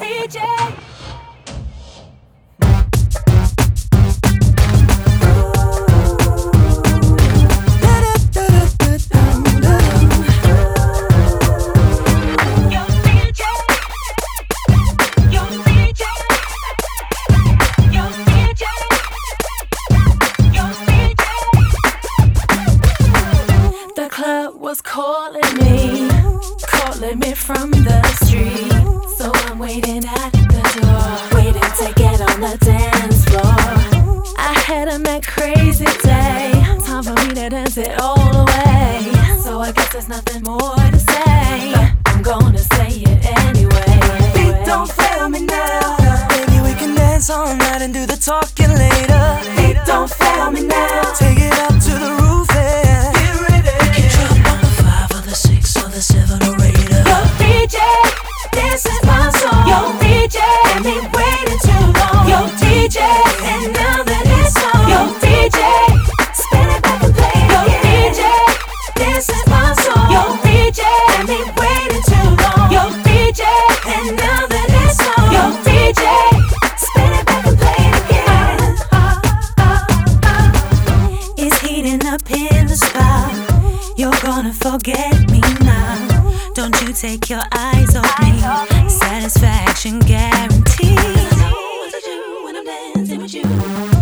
DJ. Was calling me from the street. So I'm waiting at the door, waiting to get on the dance floor. I had a mad crazy day, time for me to dance it all away. So I guess there's nothing more to say, but I'm gonna say it anyway. Beat don't fail me now, baby, we can dance all night and do the talking later. Beat don't fail me now, take it up to the roof and get ready. We can drop on the 5 or the 6 or the 7 or 8. Yo DJ, this is my song. Yo DJ, let me waiting too long. Yo DJ, and now that it's on. Yo DJ, spin it back and play it. Yo DJ, this is my song. Yo DJ, let me waiting too long. Yo DJ, and now that it's on. Yo DJ, spin it back and play it again. It's heating up in the spot. You're gonna forget me now. Don't you take your eyes off me. Satisfaction guaranteed. I know what to do when I'm dancing with you.